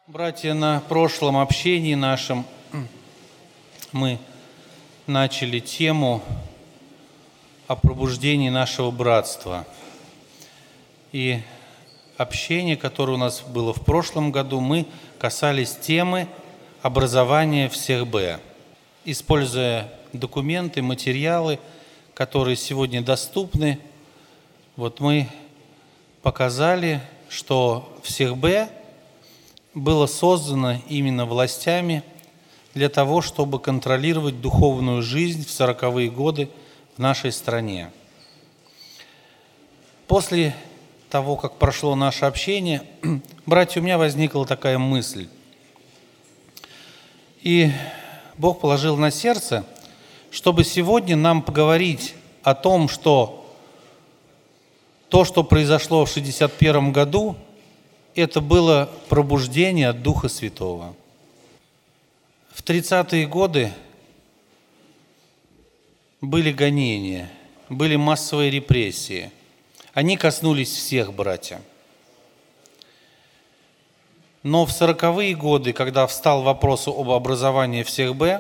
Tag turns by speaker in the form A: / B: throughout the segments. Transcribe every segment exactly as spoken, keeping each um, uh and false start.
A: Братья, на прошлом общении нашем мы начали тему о пробуждении нашего братства. И общение, которое у нас было в прошлом году, мы касались темы образования всех Б. Используя документы, материалы, которые сегодня доступны, вот мы показали, что всех Б было создано именно властями для того, чтобы контролировать духовную жизнь в сороковые годы в нашей стране. После того, как прошло наше общение, братья, у меня возникла такая мысль. И Бог положил на сердце, чтобы сегодня нам поговорить о том, что то, что произошло в шестьдесят первом году, это было пробуждение от Духа Святого. В тридцатые годы были гонения, были массовые репрессии. Они коснулись всех, братья. Но в сороковые годы, когда встал вопрос об образовании всех Б,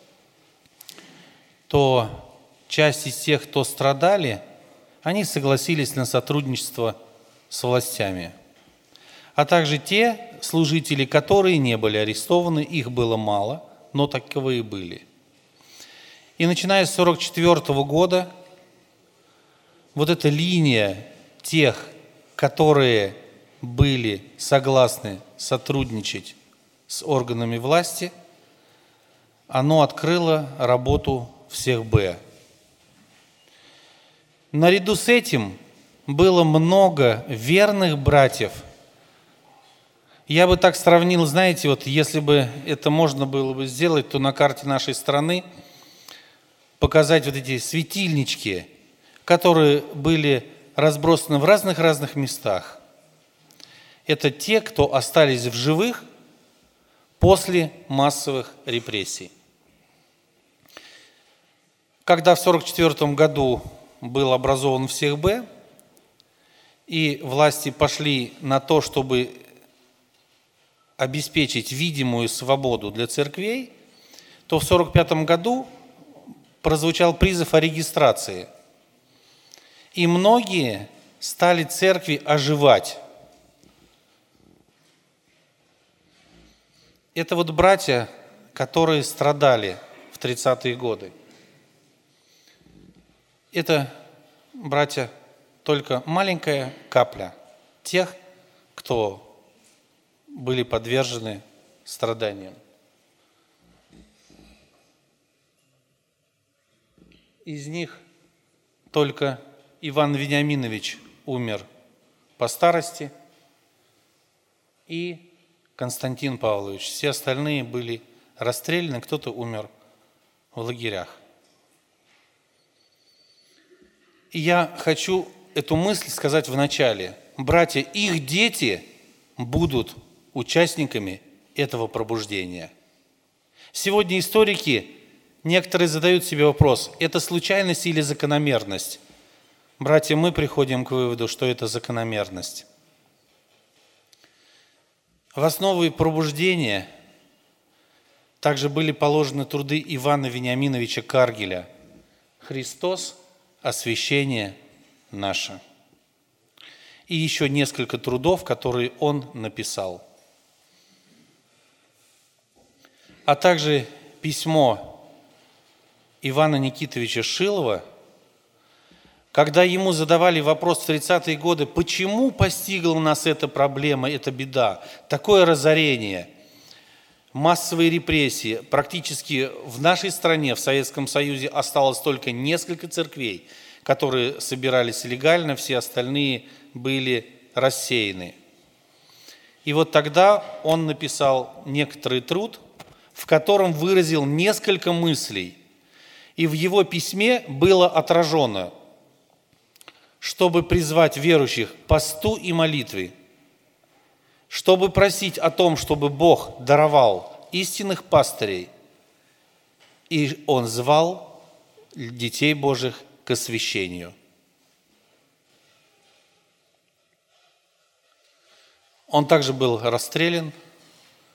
A: то часть из тех, кто страдали, они согласились на сотрудничество с властями. А также те служители, которые не были арестованы, их было мало, но таковые были. И начиная с сорок четвёртого года, вот эта линия тех, которые были согласны сотрудничать с органами власти, оно открыло работу всех Б. Наряду с этим было много верных братьев. Я бы так сравнил, знаете, вот если бы это можно было бы сделать, то на карте нашей страны показать вот эти светильнички, которые были разбросаны в разных-разных местах. Это те, кто остались в живых после массовых репрессий. Когда в сорок четвёртом году был образован всех Б, и власти пошли на то, чтобы обеспечить видимую свободу для церквей, то в сорок пятом году прозвучал призыв о регистрации. И многие стали церкви оживать. Это вот братья, которые страдали в тридцатые годы. Это, братья, только маленькая капля тех, кто были подвержены страданиям. Из них только Иван Вениаминович умер по старости и Константин Павлович. Все остальные были расстреляны, кто-то умер в лагерях. И я хочу эту мысль сказать в начале. Братья, их дети будут участниками этого пробуждения. Сегодня историки, некоторые задают себе вопрос, это случайность или закономерность? Братья, мы приходим к выводу, что это закономерность. В основу пробуждения также были положены труды Ивана Вениаминовича Каргеля «Христос, освящение наше». И еще несколько трудов, которые он написал. А также письмо Ивана Никитовича Шилова, когда ему задавали вопрос в тридцатые годы, почему постигла нас эта проблема, эта беда, такое разорение, массовые репрессии. Практически в нашей стране, в Советском Союзе, осталось только несколько церквей, которые собирались легально, все остальные были рассеяны. И вот тогда он написал некоторый труд, в котором выразил несколько мыслей. И в его письме было отражено, чтобы призвать верующих к посту и молитве, чтобы просить о том, чтобы Бог даровал истинных пастырей, и Он звал детей Божьих к освящению. Он также был расстрелян,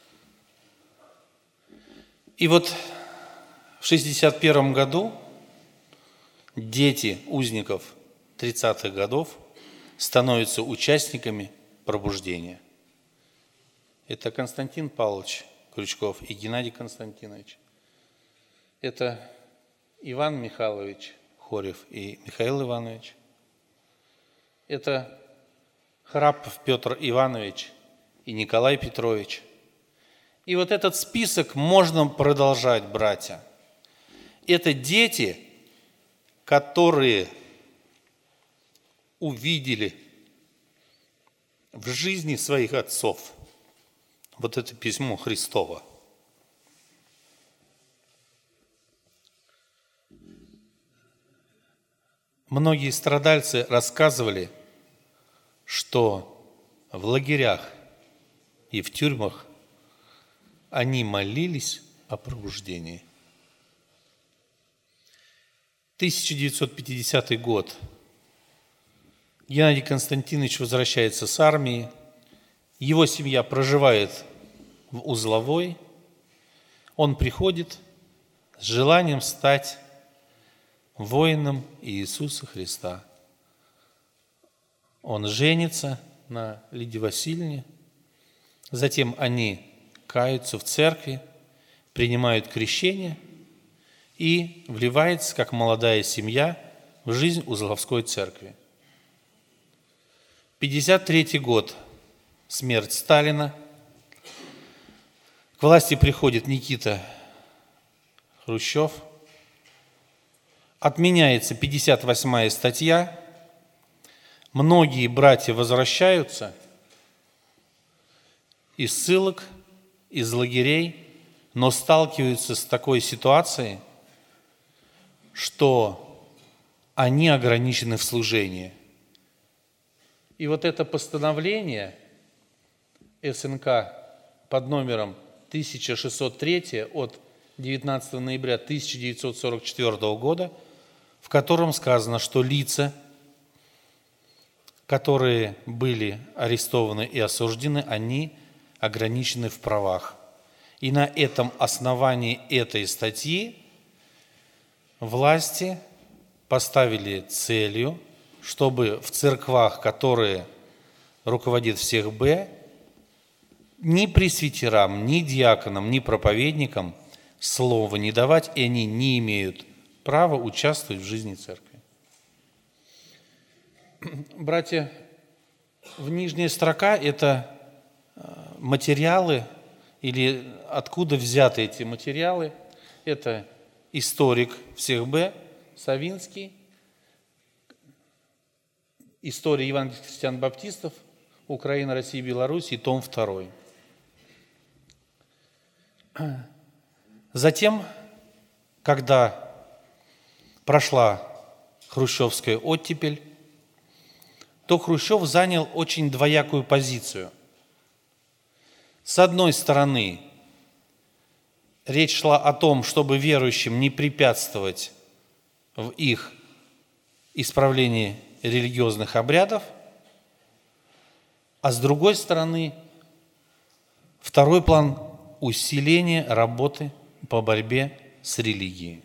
A: И вот в шестьдесят первом году дети узников тридцатых годов становятся участниками пробуждения. Это Константин Павлович Крючков и Геннадий Константинович. Это Иван Михайлович Хорев и Михаил Иванович. Это Храпов Петр Иванович и Николай Петрович. И вот этот список можно продолжать, братья. Это дети, которые увидели в жизни своих отцов вот это письмо Христово. Многие страдальцы рассказывали, что в лагерях и в тюрьмах они молились о пробуждении. тысяча девятьсот пятидесятый год. Геннадий Константинович возвращается с армии. Его семья проживает в Узловой. Он приходит с желанием стать воином Иисуса Христа. Он женится на Лидии Васильевне. Затем они каются в церкви, принимают крещение и вливается, как молодая семья, в жизнь Узловской церкви. пятьдесят третий год. Смерть Сталина. К власти приходит Никита Хрущев. Отменяется пятьдесят восьмая статья. Многие братья возвращаются из ссылок, из лагерей, но сталкиваются с такой ситуацией, что они ограничены в служении. И вот это постановление СНК под номером тысяча шестьсот три от девятнадцатого ноября тысяча девятьсот сорок четвёртого года, в котором сказано, что лица, которые были арестованы и осуждены, они ограничены в правах. И на этом основании этой статьи власти поставили целью, чтобы в церквах, которые руководит всех Б, ни пресвитерам, ни диаконам, ни проповедникам слова не давать, и они не имеют права участвовать в жизни церкви. Братья, в нижняя строка – это материалы, или откуда взяты эти материалы. Это историк всех Б, Савинский, история евангельских христиан-баптистов, Украина, Россия, Беларусь, и том второй. Затем, когда прошла хрущевская оттепель, то Хрущев занял очень двоякую позицию. С одной стороны, речь шла о том, чтобы верующим не препятствовать в их исправлении религиозных обрядов, а с другой стороны, второй план – усиление работы по борьбе с религией.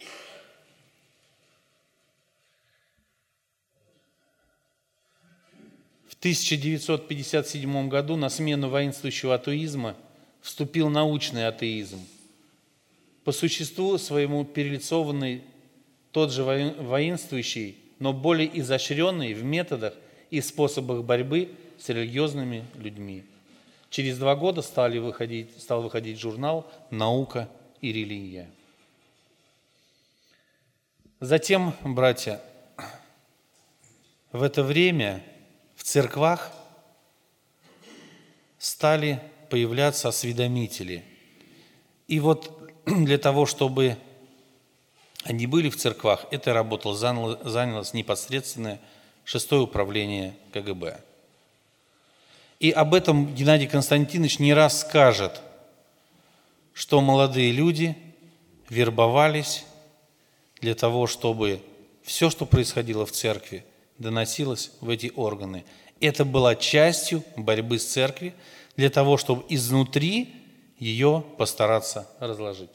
A: В тысяча девятьсот пятьдесят седьмом году на смену воинствующего атеизма вступил научный атеизм. По существу своему перелицованный тот же воинствующий, но более изощренный в методах и способах борьбы с религиозными людьми. Через два года стали выходить, стал выходить журнал «Наука и религия». Затем, братья, в это время в церквах стали появляться осведомители. И вот для того, чтобы они были в церквах, этой работой занялось непосредственное шестое управление ка гэ бэ. И об этом Геннадий Константинович не раз скажет, что молодые люди вербовались для того, чтобы все, что происходило в церкви, доносилось в эти органы. Это была частью борьбы с церковью для того, чтобы изнутри ее постараться разложить.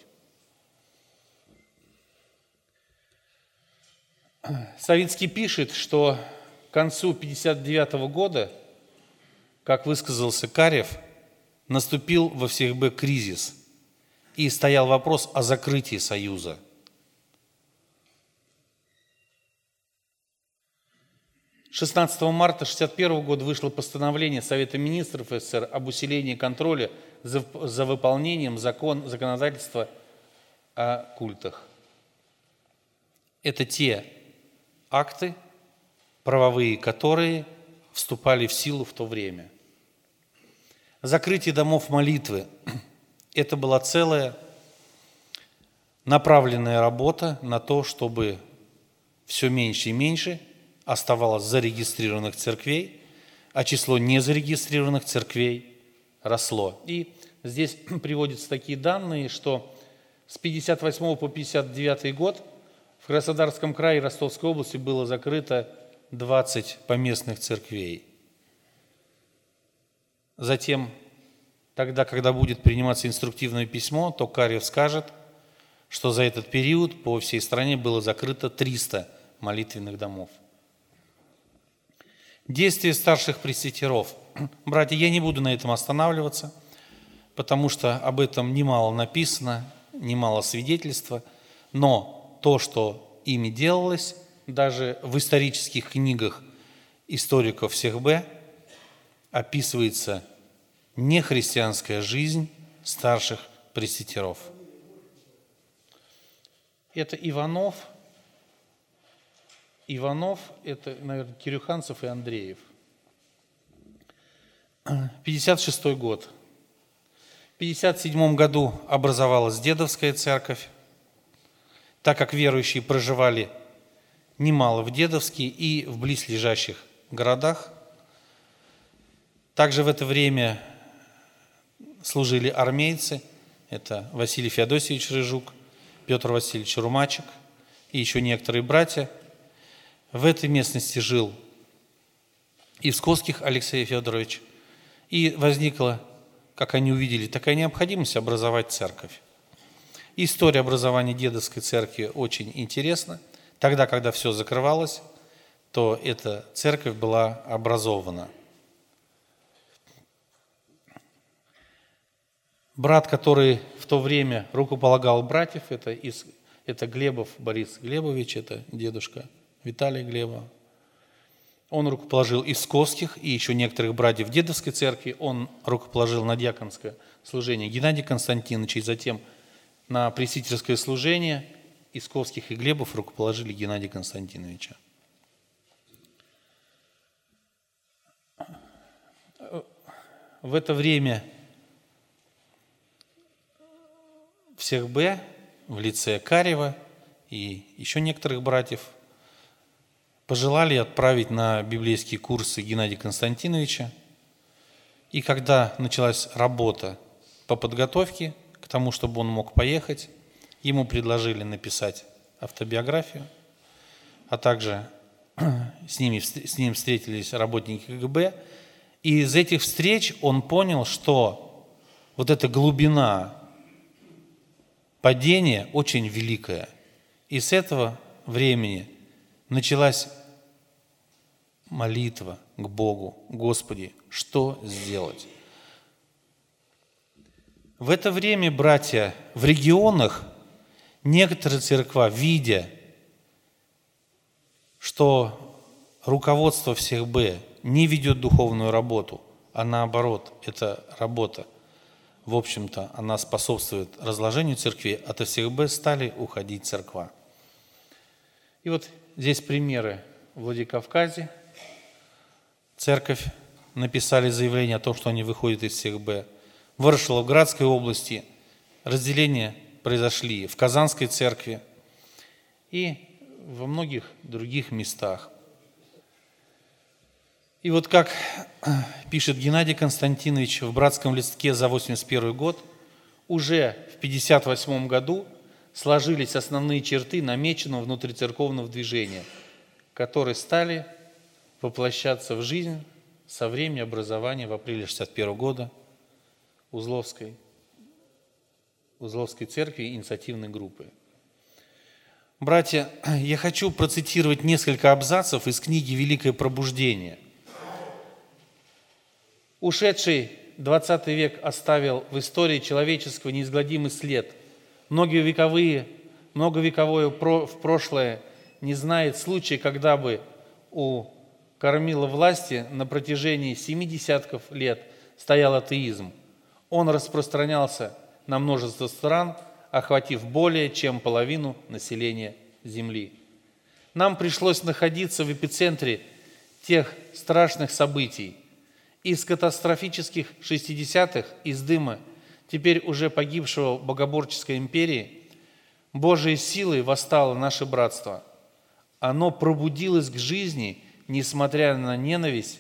A: Савицкий пишет, что к концу тысяча девятьсот пятьдесят девятого года, как высказался Карев, наступил во ВСХБ кризис, и стоял вопрос о закрытии Союза. шестнадцатого марта тысяча девятьсот шестьдесят первого года вышло постановление Совета министров СССР об усилении контроля за, за выполнением закон, законодательства о культах. Это те акты, правовые которые вступали в силу в то время. Закрытие домов молитвы – это была целая направленная работа на то, чтобы все меньше и меньше оставалось зарегистрированных церквей, а число незарегистрированных церквей росло. И здесь приводятся такие данные, что с пятьдесят восьмого по пятьдесят девятый год в Краснодарском крае и Ростовской области было закрыто двадцать поместных церквей. Затем, тогда, когда будет приниматься инструктивное письмо, то Карев скажет, что за этот период по всей стране было закрыто триста молитвенных домов. Действия старших пресвитеров. Братья, я не буду на этом останавливаться, потому что об этом немало написано, немало свидетельства, но то, что ими делалось, даже в исторических книгах историков ВСХБ описывается нехристианская жизнь старших пресвитеров. Это Иванов, Иванов, это, наверное, Кирюханцев и Андреев. пятьдесят шестой год. В пятьдесят седьмом году образовалась Дедовская церковь, так как верующие проживали немало в Дедовске и в близлежащих городах. Также в это время служили армейцы, это Василий Феодосиевич Рыжук, Петр Васильевич Румачек и еще некоторые братья. В этой местности жил Ивсковских Алексей Федорович, и возникла, как они увидели, такая необходимость образовать церковь. История образования Дедовской церкви очень интересна. Тогда, когда все закрывалось, то эта церковь была образована. Брат, который в то время рукополагал братьев, это, из, это Глебов Борис Глебович, это дедушка Виталия Глеба. Он рукоположил Ивсковских и еще некоторых братьев Дедовской церкви. Он рукоположил на диаконское служение Геннадия Константиновича, и затем на пресвитерское служение Ивсковских и Глебов рукоположили Геннадия Константиновича. В это время в ВСХБ в лице Карева и еще некоторых братьев пожелали отправить на библейские курсы Геннадия Константиновича. И когда началась работа по подготовке к тому, чтобы он мог поехать, ему предложили написать автобиографию, а также с, ними, с ним встретились работники КГБ. И из этих встреч он понял, что вот эта глубина падения очень великая. И с этого времени началась молитва к Богу: Господи, что сделать? В это время, братья, в регионах некоторые церкви, видя, что руководство ВСХБ не ведет духовную работу, а наоборот, эта работа, в общем-то, она способствует разложению церкви, от ВСХБ стали уходить церква. И вот здесь примеры. В Владикавказе церковь написали заявление о том, что они выходят из ВСХБ. В Ворошиловградской области разделения произошли в Казанской церкви и во многих других местах. И вот как пишет Геннадий Константинович в братском листке за восемьдесят первый год, уже в пятьдесят восьмом году сложились основные черты намеченного внутрицерковного движения, которые стали воплощаться в жизнь со времени образования в апреле шестьдесят первого года Узловской Узловской церкви инициативной группы. Братья, я хочу процитировать несколько абзацев из книги «Великое пробуждение». Ушедший двадцатый век оставил в истории человеческого неизгладимый след. Многовековые, многовековое в прошлое не знает случая, когда бы у кормила власти на протяжении семи десятков лет стоял атеизм. Он распространялся на множество стран, охватив более чем половину населения Земли. Нам пришлось находиться в эпицентре тех страшных событий. Из катастрофических шестидесятых, из дыма теперь уже погибшего богоборческой империи, Божией силой восстало наше братство. Оно пробудилось к жизни, несмотря на ненависть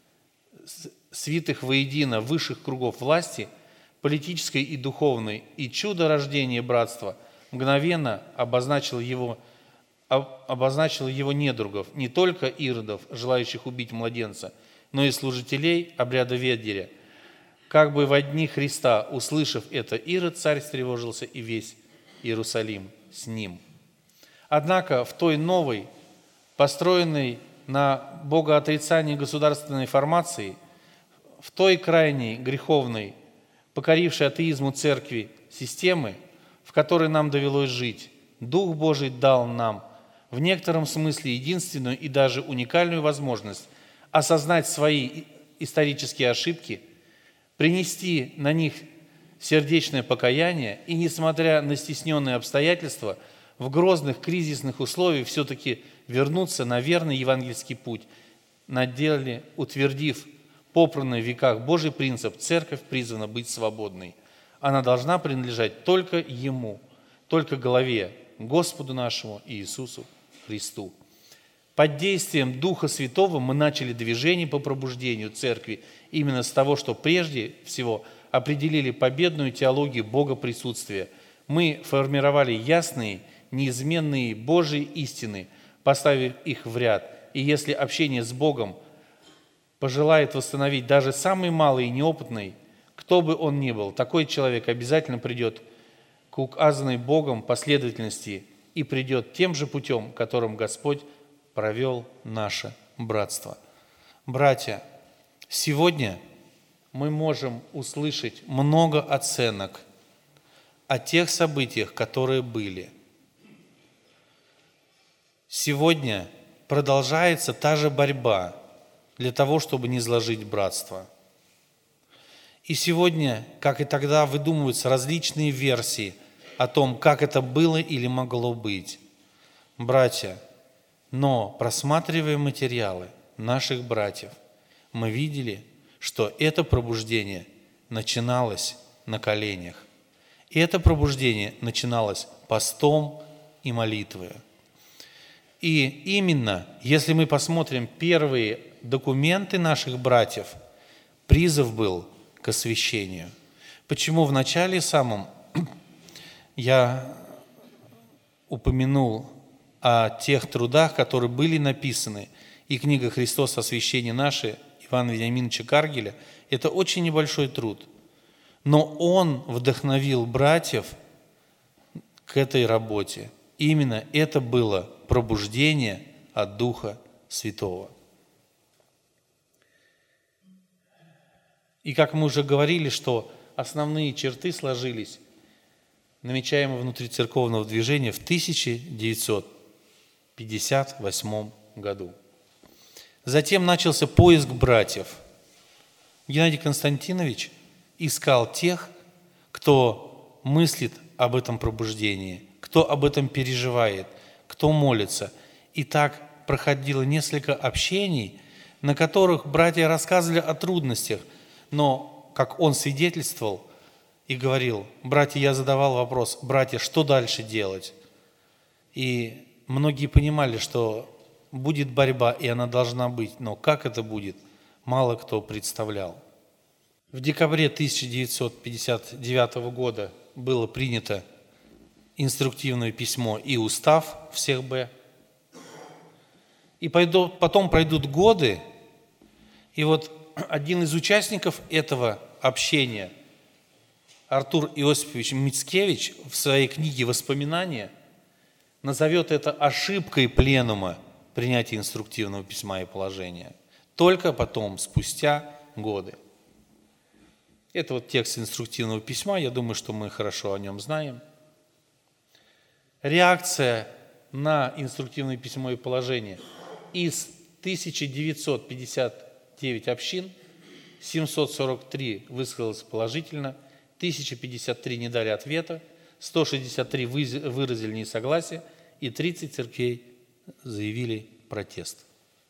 A: свитых воедино высших кругов власти, политической и духовной, и чудо рождения братства мгновенно обозначило его, обозначило его недругов, не только иродов, желающих убить младенца, но и служителей обряда Ведеря. Как бы во дни Христа, услышав это, Ирод царь встревожился, и весь Иерусалим с ним. Однако в той новой, построенной на богоотрицании государственной формации, в той крайней греховной, покорившей атеизму церкви системы, в которой нам довелось жить, Дух Божий дал нам в некотором смысле единственную и даже уникальную возможность осознать свои исторические ошибки, принести на них сердечное покаяние и, несмотря на стесненные обстоятельства, в грозных кризисных условиях все-таки вернуться на верный евангельский путь, на деле утвердив попранный в веках Божий принцип: церковь призвана быть свободной. Она должна принадлежать только Ему, только главе, Господу нашему Иисусу Христу. Под действием Духа Святого мы начали движение по пробуждению церкви именно с того, что прежде всего определили победную теологию Бога присутствия. Мы формировали ясные, неизменные Божьи истины, поставив их в ряд. И если общение с Богом пожелает восстановить даже самый малый и неопытный, кто бы он ни был, такой человек обязательно придет к указанной Богом последовательности и придет тем же путем, которым Господь провел наше братство. Братья, сегодня мы можем услышать много оценок о тех событиях, которые были. Сегодня продолжается та же борьба для того, чтобы не сложить братство. И сегодня, как и тогда, выдумываются различные версии о том, как это было или могло быть. Братья, но просматривая материалы наших братьев, мы видели, что это пробуждение начиналось на коленях. И это пробуждение начиналось постом и молитвой. И именно, если мы посмотрим первые документы наших братьев, призыв был к освящению. Почему в начале самом я упомянул о тех трудах, которые были написаны, и книга «Христос. Освящение наше» Ивана Вениаминовича Каргеля, это очень небольшой труд. Но он вдохновил братьев к этой работе. Именно это было пробуждение от Духа Святого. И как мы уже говорили, что основные черты сложились, намечаемые внутри церковного движения в тысяча девятьсот пятьдесят восьмом году. Затем начался поиск братьев. Геннадий Константинович искал тех, кто мыслит об этом пробуждении, кто об этом переживает, кто молится. И так проходило несколько общений, на которых братья рассказывали о трудностях, но, как он свидетельствовал и говорил: братья, я задавал вопрос: братья, что дальше делать? И многие понимали, что будет борьба, и она должна быть, но как это будет, мало кто представлял. В декабре тысяча девятьсот пятьдесят девятого года было принято инструктивное письмо и устав всех Б. И потом пройдут годы, и вот один из участников этого общения Артур Иосифович Мицкевич в своей книге «Воспоминания» назовет это ошибкой пленума принятия инструктивного письма и положения. Только потом, спустя годы. Это вот текст инструктивного письма, я думаю, что мы хорошо о нем знаем. Реакция на инструктивное письмо и положение: из тысяча девятьсот пятьдесят девять общин семьсот сорок три высказалось положительно, тысяча пятьдесят три не дали ответа, сто шестьдесят три выразили несогласие и тридцать церквей заявили протест.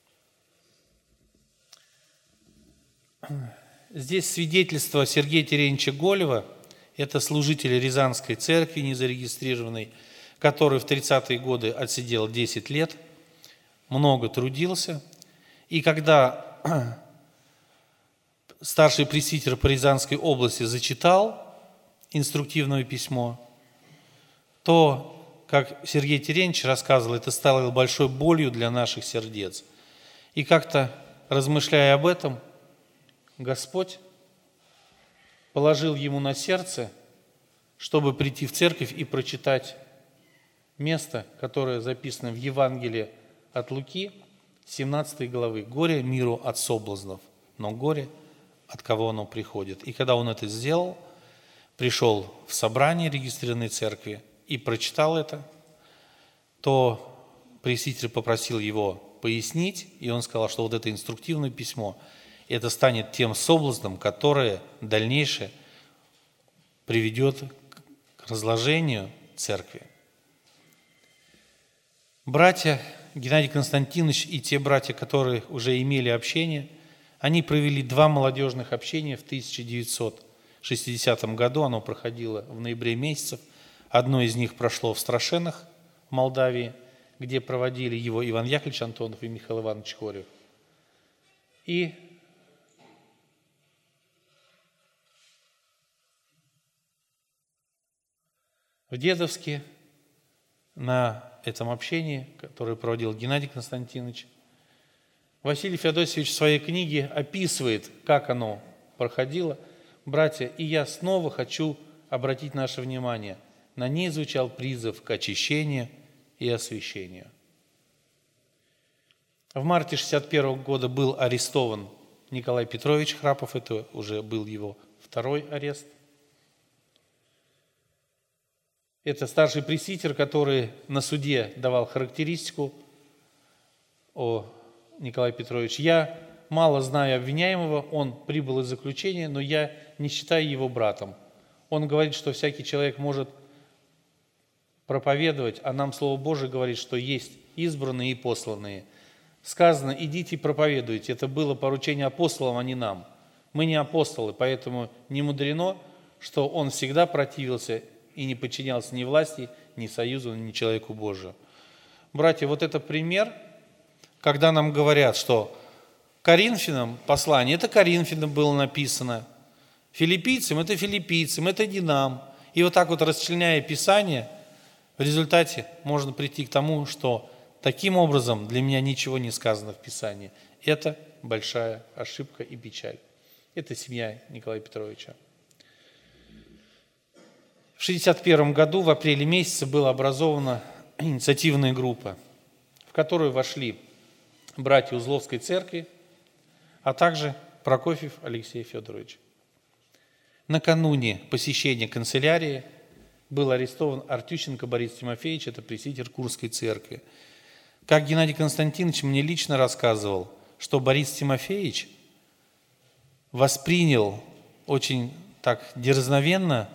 A: Здесь свидетельство Сергея Терентьевича Голева, это служитель Рязанской церкви незарегистрированной, который в тридцатые годы отсидел десять лет, много трудился. И когда старший пресвитер по Рязанской области зачитал инструктивное письмо, то, как Сергей Терентьевич рассказывал, это стало большой болью для наших сердец. И как-то, размышляя об этом, Господь положил ему на сердце, чтобы прийти в церковь и прочитать место, которое записано в Евангелии от Луки, семнадцатой главы. «Горе миру от соблазнов, но горе, от кого оно приходит». И когда он это сделал, пришел в собрание регистрированной церкви и прочитал это, то пресвитер попросил его пояснить, и он сказал, что вот это инструктивное письмо, это станет тем соблазном, которое дальнейшее приведет к разложению церкви. Братья Геннадий Константинович и те братья, которые уже имели общение, они провели два молодежных общения в тысяча девятьсот шестидесятом году, оно проходило в ноябре месяце. Одно из них прошло в Страшенах, в Молдавии, где проводили его Иван Яковлевич Антонов и Михаил Иванович Хорев. И в Дедовске на этом общении, которое проводил Геннадий Константинович, Василий Феодосиевич в своей книге описывает, как оно проходило. Братья, и я снова хочу обратить наше внимание. На ней звучал призыв к очищению и освящению. В марте шестьдесят первого года был арестован Николай Петрович Храпов, это уже был его второй арест. Это старший пресвитер, который на суде давал характеристику о Николае Петровиче. Я мало знаю обвиняемого, он прибыл из заключения, но я не считаю его братом. Он говорит, что всякий человек может проповедовать, а нам Слово Божие говорит, что есть избранные и посланные. Сказано, идите и проповедуйте. Это было поручение апостолам, а не нам. Мы не апостолы, поэтому не мудрено, что он всегда противился и не подчинялся ни власти, ни союзу, ни человеку Божию. Братья, вот это пример, когда нам говорят, что Коринфянам послание, это Коринфянам было написано, филиппийцам, это филиппийцам, это не нам. И вот так вот расчленяя Писание, в результате можно прийти к тому, что таким образом для меня ничего не сказано в Писании. Это большая ошибка и печаль. Это семья Николая Петровича. В шестьдесят первом году, в апреле месяце, была образована инициативная группа, в которую вошли братья Узловской церкви, а также Прокофьев Алексей Федорович. Накануне посещения канцелярии был арестован Артющенко Борис Тимофеевич, это пресвитер Курской церкви. Как Геннадий Константинович мне лично рассказывал, что Борис Тимофеевич воспринял очень так дерзновенно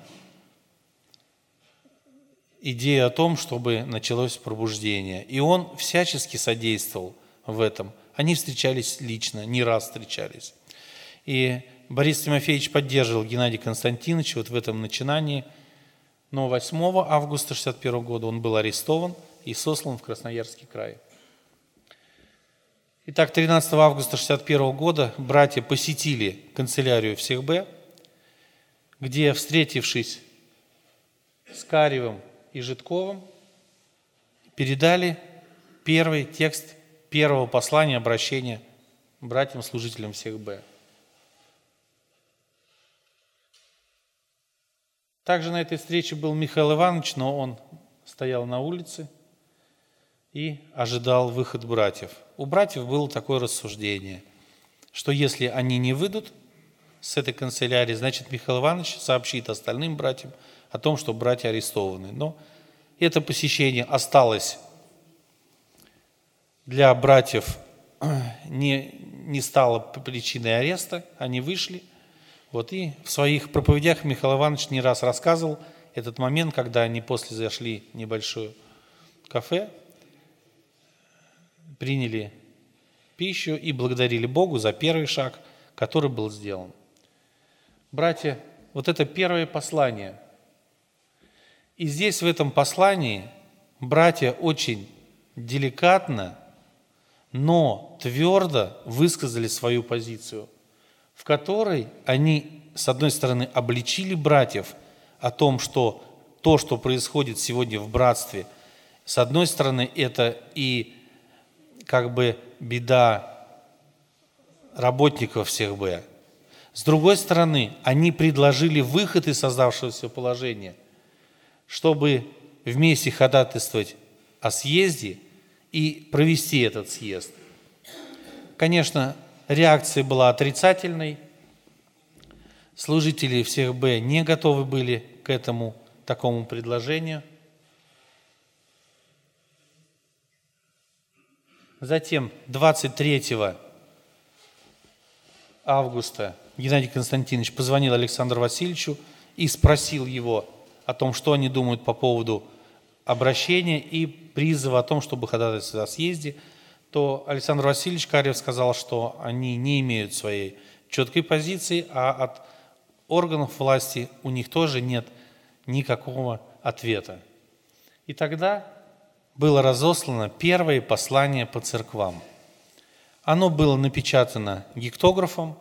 A: идею о том, чтобы началось пробуждение. И он всячески содействовал в этом. Они встречались лично, не раз встречались. И Борис Тимофеевич поддерживал Геннадия Константиновича вот в этом начинании. Но восьмого августа шестьдесят первого года он был арестован и сослан в Красноярский край. Итак, тринадцатого августа шестьдесят первого года братья посетили канцелярию всех Б, где, встретившись с Каревым и Житковым, передали первый текст первого послания, обращения братьям-служителям всех Б. Также на этой встрече был Михаил Иванович, но он стоял на улице и ожидал выход братьев. У братьев было такое рассуждение, что если они не выйдут с этой канцелярии, значит, Михаил Иванович сообщит остальным братьям о том, что братья арестованы. Но это посещение осталось для братьев, не, не стало причиной ареста, они вышли. Вот, и в своих проповедях Михаил Иванович не раз рассказывал этот момент, когда они после зашли в небольшое кафе, приняли пищу и благодарили Богу за первый шаг, который был сделан. Братья, вот это первое послание. И здесь в этом послании братья очень деликатно, но твердо высказали свою позицию, в которой они, с одной стороны, обличили братьев о том, что то, что происходит сегодня в братстве, с одной стороны, это и как бы беда работников всех Б. С другой стороны, они предложили выход из создавшегося положения, чтобы вместе ходатайствовать о съезде и провести этот съезд. Конечно, реакция была отрицательной. Служители всех Б не готовы были к этому такому предложению. Затем двадцать третьего августа Геннадий Константинович позвонил Александру Васильевичу и спросил его о том, что они думают по поводу обращения и призыва о том, чтобы ходатайствовать о съезде. То Александр Васильевич Карев сказал, что они не имеют своей четкой позиции, а от органов власти у них тоже нет никакого ответа. И тогда было разослано первое послание по церквам. Оно было напечатано гектографом.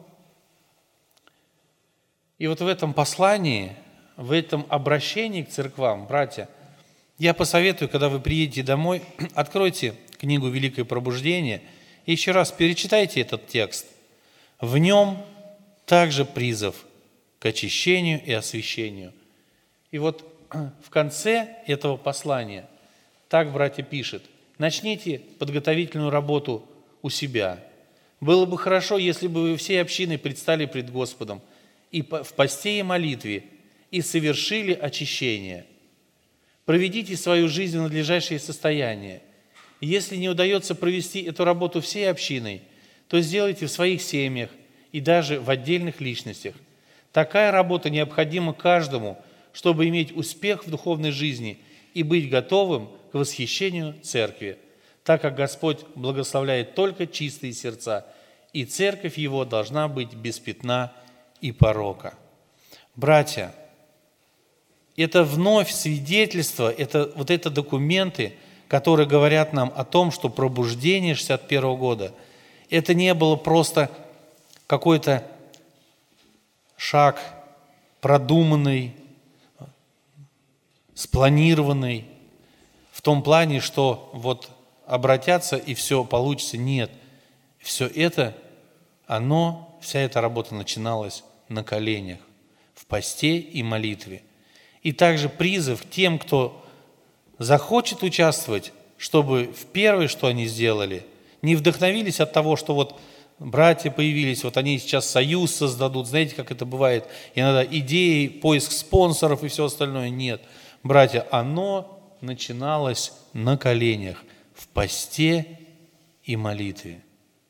A: И вот в этом послании, в этом обращении к церквам, братья, я посоветую, когда вы приедете домой, откройте книгу «Великое пробуждение» и еще раз перечитайте этот текст. В нем также призыв к очищению и освящению. И вот в конце этого послания так братья пишет: начните подготовительную работу у себя. Было бы хорошо, если бы вы всей общиной предстали пред Господом и в посте и молитве и совершили очищение. Проведите свою жизнь в надлежащее состояние. Если не удается провести эту работу всей общиной, то сделайте в своих семьях и даже в отдельных личностях. Такая работа необходима каждому, чтобы иметь успех в духовной жизни и быть готовым к восхищению церкви, так как Господь благословляет только чистые сердца, и церковь Его должна быть без пятна и порока. Братья, это вновь свидетельство, это, вот это документы, которые говорят нам о том, что пробуждение шестьдесят первого года, это не было просто какой-то шаг продуманный, спланированный, в том плане, что вот обратятся и все получится. Нет, все это, оно, вся эта работа начиналась на коленях, в посте и молитве. И также призыв к тем, кто захочет участвовать, чтобы в первое, что они сделали, не вдохновились от того, что вот братья появились, вот они сейчас союз создадут, знаете, как это бывает, иногда идеи, поиск спонсоров и все остальное. Нет, братья, оно начиналось на коленях, в посте и молитве.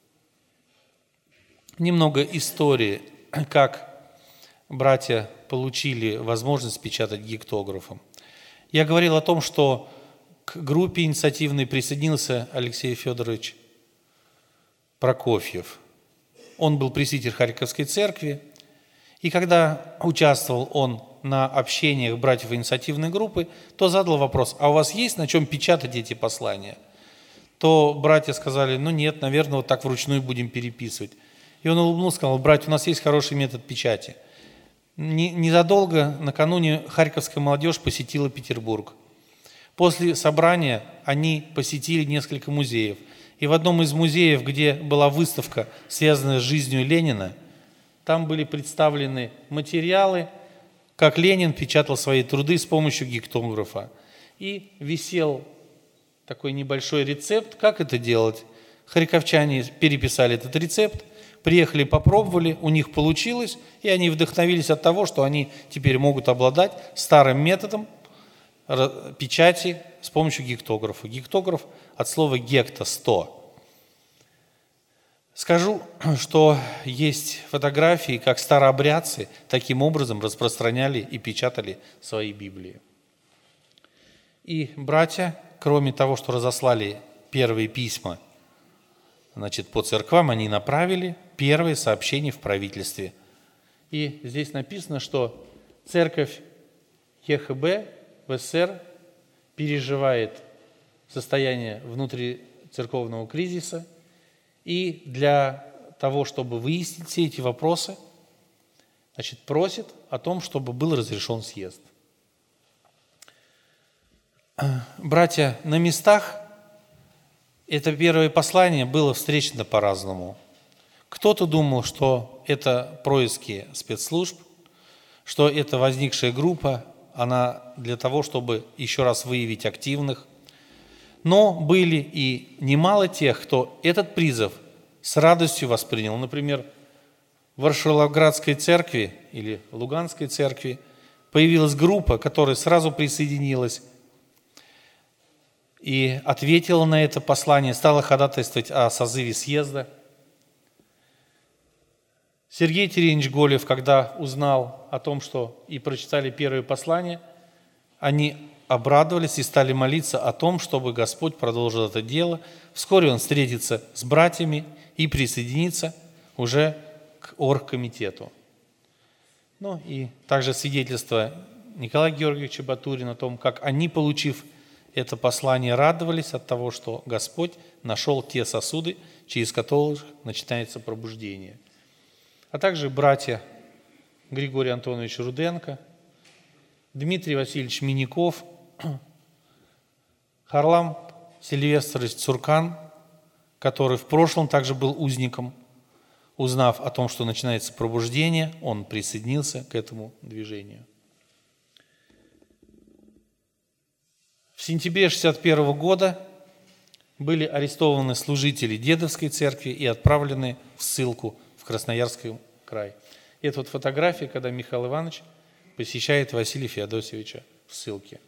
A: Немного истории, как братья получили возможность печатать гектографом. Я говорил о том, что к группе инициативной присоединился Алексей Федорович Прокофьев. Он был пресвитер Харьковской церкви, и когда участвовал он на общениях братьев инициативной группы, то задал вопрос: а у вас есть на чем печатать эти послания? То братья сказали: ну нет, наверное, вот так вручную будем переписывать. И он улыбнулся, сказал: братья, у нас есть хороший метод печати. Незадолго, накануне, харьковская молодежь посетила Петербург. После собрания они посетили несколько музеев. И в одном из музеев, где была выставка, связанная с жизнью Ленина, там были представлены материалы, как Ленин печатал свои труды с помощью гектографа. И висел такой небольшой рецепт, как это делать. Харьковчане переписали этот рецепт, приехали, попробовали, у них получилось, и они вдохновились от того, что они теперь могут обладать старым методом печати с помощью гектографа. Гектограф от слова гекта – сто. Скажу, что есть фотографии, как старообрядцы таким образом распространяли и печатали свои Библии. И братья, кроме того, что разослали первые письма, значит, по церквам, они направили первые сообщения в правительстве. И здесь написано, что церковь ЕХБ в СССР переживает состояние внутрицерковного кризиса, и для того, чтобы выяснить все эти вопросы, значит, просит о том, чтобы был разрешен съезд. Братья, на местах это первое послание было встречено по-разному. Кто-то думал, что это происки спецслужб, что это возникшая группа, она для того, чтобы еще раз выявить активных. Но были и немало тех, кто этот призыв с радостью воспринял. Например, в Варшавоградской церкви или Луганской церкви появилась группа, которая сразу присоединилась и ответила на это послание, стала ходатайствовать о созыве съезда. Сергей Терентьевич Голев, когда узнал о том, что и прочитали первое послание, они обрадовались и стали молиться о том, чтобы Господь продолжил это дело. Вскоре он встретится с братьями и присоединится уже к оргкомитету. Ну и также свидетельство Николая Георгиевича Батурина о том, как они, получив это послание, радовались от того, что Господь нашел те сосуды, через которых начинается пробуждение. А также братья Григорий Антонович Руденко, Дмитрий Васильевич Миняков, Харлам Сильвестрович Цуркан, который в прошлом также был узником, узнав о том, что начинается пробуждение, он присоединился к этому движению. В сентябре шестьдесят первого года были арестованы служители Дедовской церкви и отправлены в ссылку в Красноярский край. И это вот фотография, когда Михаил Иванович посещает Василия Феодосевича в ссылке.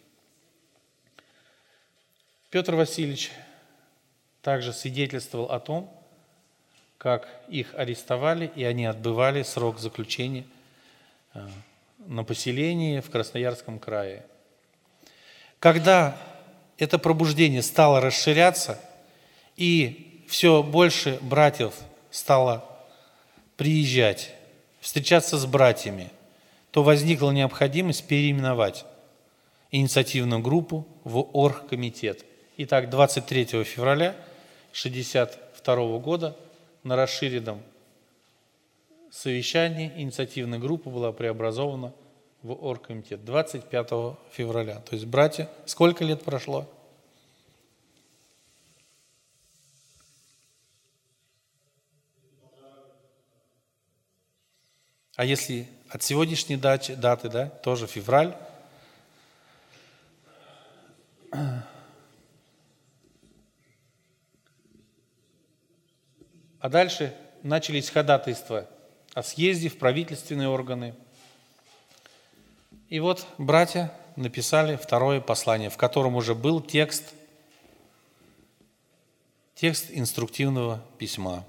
A: Петр Васильевич также свидетельствовал о том, как их арестовали, и они отбывали срок заключения на поселении в Красноярском крае. Когда это пробуждение стало расширяться, и все больше братьев стало приезжать, встречаться с братьями, то возникла необходимость переименовать инициативную группу в оргкомитет. Итак, двадцать третьего февраля шестьдесят второго года на расширенном совещании инициативная группа была преобразована в оргкомитет двадцать пятого февраля. То есть, братья, сколько лет прошло? А если от сегодняшней даты, даты, да, тоже февраль. А дальше начались ходатайства о съезде в правительственные органы. И вот братья написали второе послание, в котором уже был текст, текст инструктивного письма.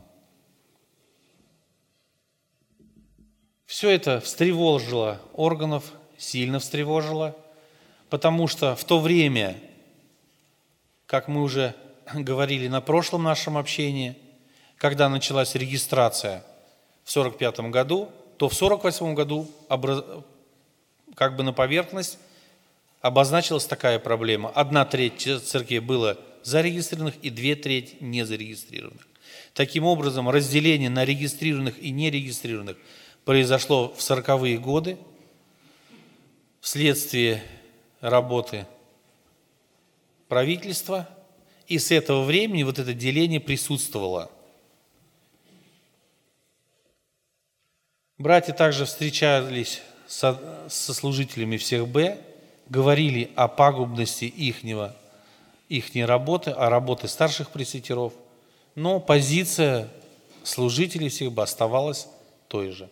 A: Все это встревожило органов, сильно встревожило, потому что в то время, как мы уже говорили на прошлом нашем общении, когда началась регистрация в сорок пятом году, то в сорок восьмом году образ... как бы на поверхность обозначилась такая проблема. Одна треть церквей было зарегистрированных и две трети незарегистрированных. Таким образом, разделение на регистрированных и нерегистрированных произошло в сороковые годы вследствие работы правительства, и с этого времени вот это деление присутствовало. Братья также встречались со, со служителями всех Б, говорили о пагубности ихнего, ихней работы, о работе старших пресвитеров, но позиция служителей всех Б оставалась той же.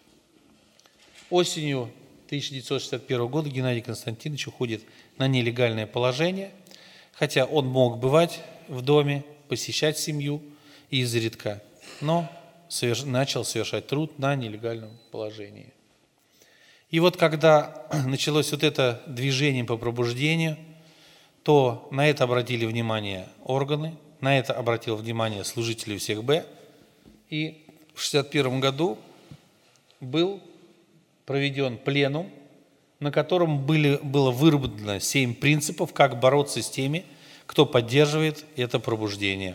A: Осенью тысяча девятьсот шестьдесят первого года Геннадий Константинович уходит на нелегальное положение, хотя он мог бывать в доме, посещать семью изредка, но соверш... начал совершать труд на нелегальном положении. И вот когда началось вот это движение по пробуждению, то на это обратили внимание органы, на это обратил внимание служители всех Б, и в шестьдесят первом году был проведен пленум, на котором были, было выработано семь принципов, как бороться с теми, кто поддерживает это пробуждение.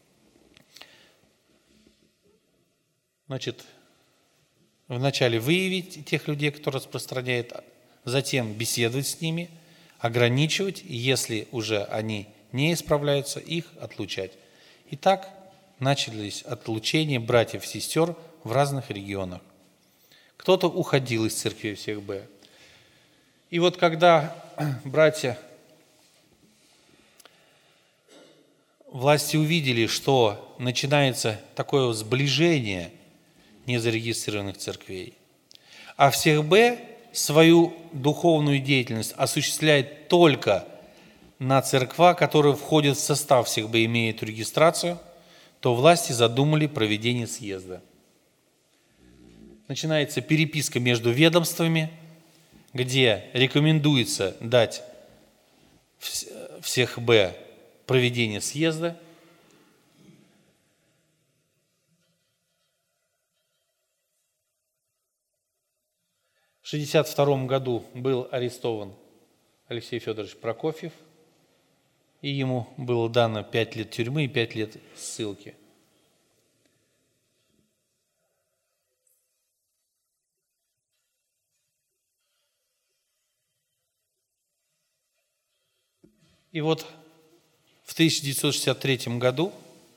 A: Значит, вначале выявить тех людей, кто распространяет, затем беседовать с ними, ограничивать, и если уже они не исправляются, их отлучать. И так начались отлучения братьев и сестер в разных регионах. Кто-то уходил из церкви всех Б. И вот когда братья власти увидели, что начинается такое сближение незарегистрированных церквей, а всех Б свою духовную деятельность осуществляет только на церква, которые входят в состав всех Б, имеют регистрацию, то власти задумали проведение съезда. Начинается переписка между ведомствами, где рекомендуется дать всех Б проведение съезда. В шестьдесят втором году был арестован Алексей Федорович Прокофьев, и ему было дано пять лет тюрьмы и пять лет ссылки. И вот в тысяча девятьсот шестьдесят третьем году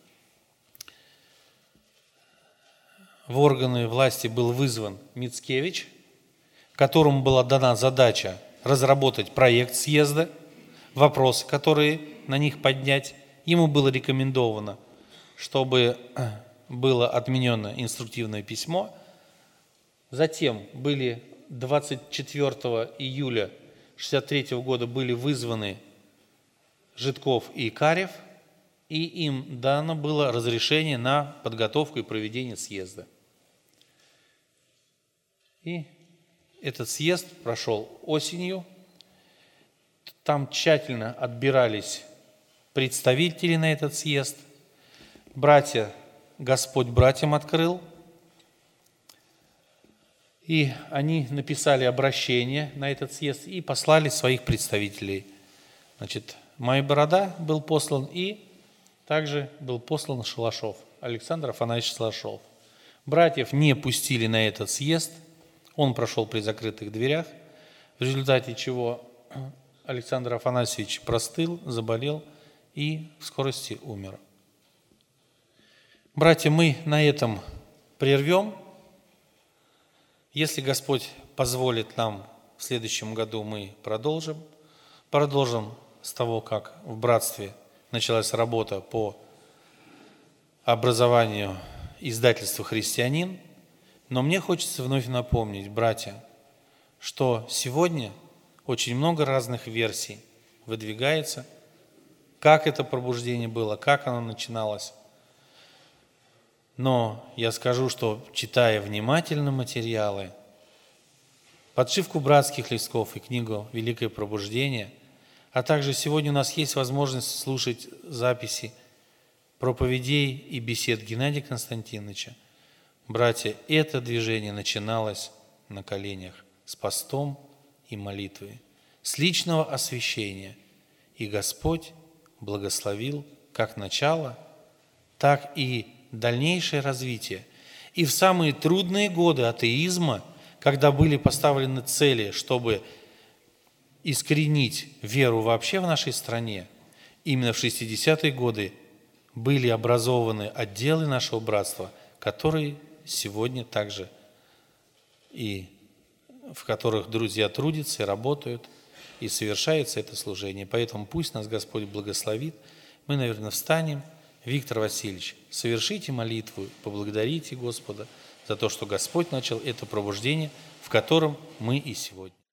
A: в органы власти был вызван Мицкевич, которому была дана задача разработать проект съезда, вопросы, которые на них поднять. Ему было рекомендовано, чтобы было отменено инструктивное письмо. Затем были двадцать четвёртого июля шестьдесят третьего года были вызваны Житков и Карев, и им дано было разрешение на подготовку и проведение съезда. И этот съезд прошел осенью. Там тщательно отбирались представители на этот съезд. Братья, Господь братьям открыл. И они написали обращение на этот съезд и послали своих представителей. Значит, Майборода был послан, и также был послан Шалашов, Александр Афанасьевич Шалашов. Братьев не пустили на этот съезд, он прошел при закрытых дверях, в результате чего Александр Афанасьевич простыл, заболел и в скорости умер. Братья, мы на этом прервем. Если Господь позволит нам, в следующем году мы продолжим. Продолжим с того, как в братстве началась работа по образованию издательства «Христианин». Но мне хочется вновь напомнить, братья, что сегодня очень много разных версий выдвигается, как это пробуждение было, как оно начиналось. Но я скажу, что, читая внимательно материалы, подшивку братских листков и книгу «Великое пробуждение», а также сегодня у нас есть возможность слушать записи проповедей и бесед Геннадия Константиновича. Братья, это движение начиналось на коленях с постом и молитвой, с личного освящения. И Господь благословил как начало, так и дальнейшее развитие. И в самые трудные годы атеизма, когда были поставлены цели, чтобы искоренить веру вообще в нашей стране, именно в шестидесятые годы были образованы отделы нашего братства, которые сегодня также и в которых друзья трудятся и работают, и совершается это служение. Поэтому пусть нас Господь благословит. Мы, наверное, встанем. Виктор Васильевич, совершите молитву, поблагодарите Господа за то, что Господь начал это пробуждение, в котором мы и сегодня.